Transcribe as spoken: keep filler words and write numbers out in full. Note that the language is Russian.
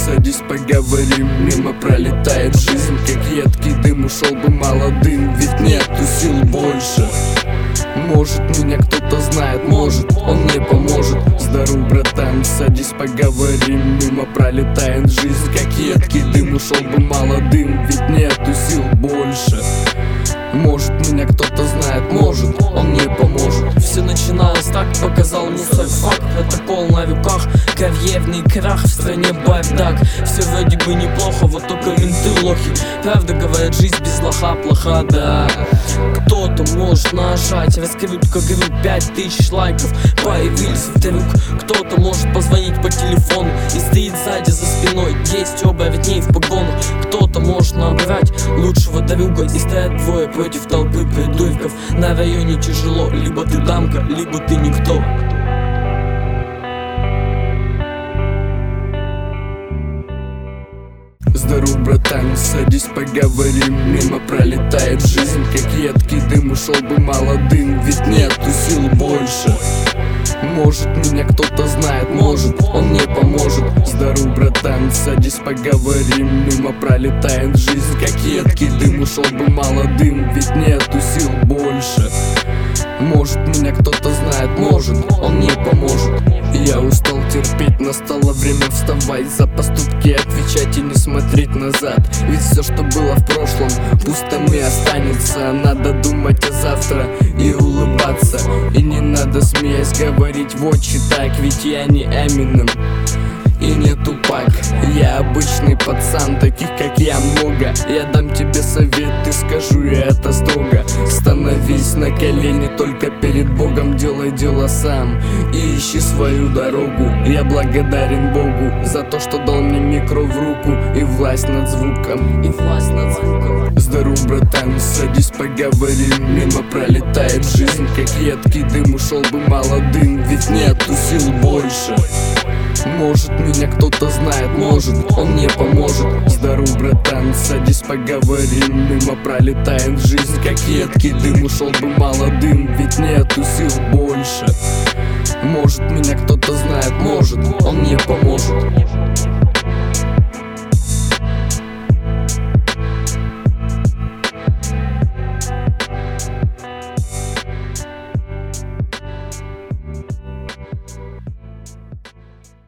садись, поговорим. Мимо пролетает жизнь, как едкий дым. Ушел бы молодым, ведь нету сил больше. Может, меня кто-то знает, может, он мне поможет. Здоров, братан, садись, поговорим. Мимо пролетает жизнь, как едкий дым. Ушел бы молодым, ведь нету сил больше. Может, меня кто-то знает, может, он мне поможет. Все начиналось так, показал мне свой факт. Протокол на руках, карьерный крах, в стране бардак. Все вроде бы неплохо, вот только менты лохи. Правда говорят, жизнь без лоха плоха, да. Кто-то может нажать раскрутка, говорю, пять тысяч лайков появились вдруг. Кто-то может позвонить по телефону и стоит сзади за спиной, есть оба ветней в погонах. Кто-то может набрать лучшего друга и стоят двое против толпы придурков. На районе тяжело, либо ты дамка, либо ты никто. Здоров, братан, садись, поговорим. Мимо пролетает жизнь, как едкий дым. Ушел бы молодым, ведь нету сил больше. Может, меня кто-то знает, может, он мне поможет. Здоров, братан, садись, поговорим. Мимо пролетает жизнь, как едкий дым. Ушел бы молодым, ведь нету сил больше. Может, меня кто-то знает, может, он мне поможет. Я устал терпеть, настало время вставать, за поступки отвечать и не смотреть назад. Ведь все, что было в прошлом, пустым и останется. Надо думать о завтра и улыбаться. И не надо, смеясь, говорить в очи так. Ведь я не Эминем и не Тупак. Я обычный пацан, таких как я много. Я дам тебе совет и скажу я это строго. Становись на колени только перед Богом, делай дело сам и ищи свою дорогу. Я благодарен Богу за то, что дал мне микро в руку и власть над звуком, и власть над звуком. Здоров, братан, садись, поговорим. Мимо пролетает жизнь, как едкий дым. Ушел бы молодым, ведь нету сил больше. Может, меня кто-то знает, может, он мне поможет. Здоров, братан, садись, поговорим. Мимо пролетает жизнь, как едкий дым. Ушел бы молодым, ведь нету сил больше. Может, меня кто-то знает, может, он мне поможет.